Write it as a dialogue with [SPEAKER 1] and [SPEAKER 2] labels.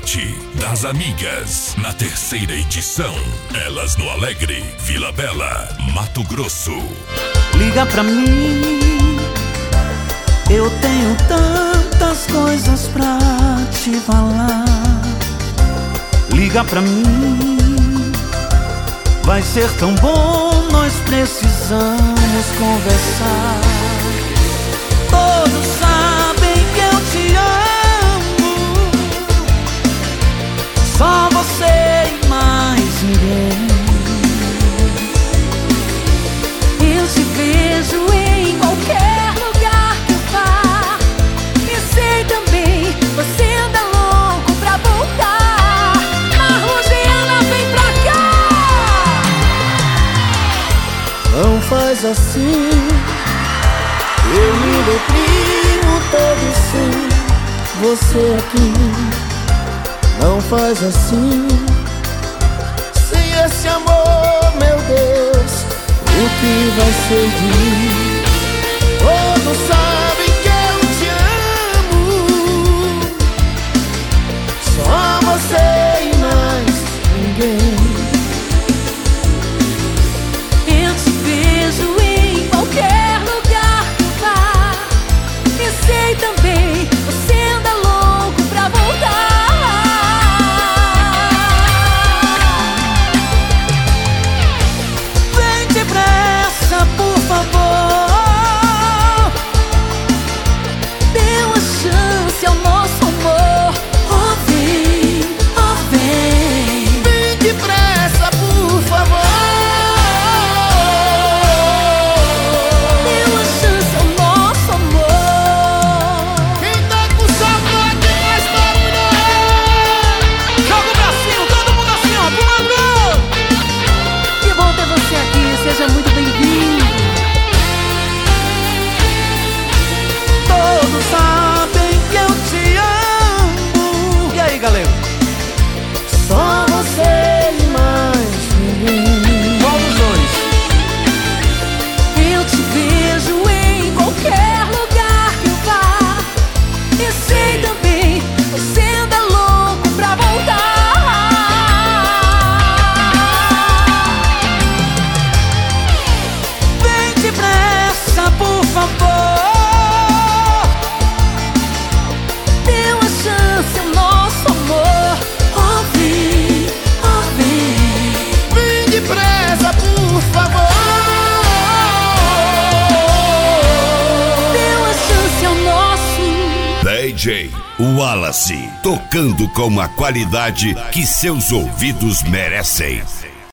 [SPEAKER 1] Noite das Amigas, na terceira edição. Elas no Alegre, Vila Bela, Mato Grosso.
[SPEAKER 2] Liga pra mim, eu tenho tantas coisas pra te falar. Liga pra mim, vai ser tão bom, nós precisamos conversar. Todos sabem que eu te amo, só você e mais ninguém. Eu te vejo em qualquer lugar que eu vá, e sei também, você anda louco pra voltar. Marlugiana, vem pra cá. Não faz assim, eu me deprimo todo sem você aqui. Não faz assim, sem esse amor, meu Deus, o que vai ser de mim? Todos sabem que eu te amo, só você e mais ninguém. Eu te vejo em qualquer lugar que eu vá, e sei também, você anda louco pra voltar. Vem depressa, por favor, dê uma chance ao nosso amor. Oh, vem, oh, vem. Vem depressa, por favor, dê uma chance ao nosso amor. Quem tá com saudade faz barulho. Joga o bracinho, todo mundo assim, ó, pulando. Que bom ter você aqui, seja muito bem-vindo. Todos sabem que eu te amo. E aí, galera? Só você e mais ninguém. Qual dos dois? Eu te vejo em qualquer lugar que eu vá, e sei também, você anda louco pra voltar. Vem depressa, por favor, dê uma chance ao nosso amor. Oh, vem, oh, vem. Vem depressa, por favor, dê uma chance ao nosso.
[SPEAKER 1] DJ Wallace, tocando com a qualidade que seus ouvidos merecem.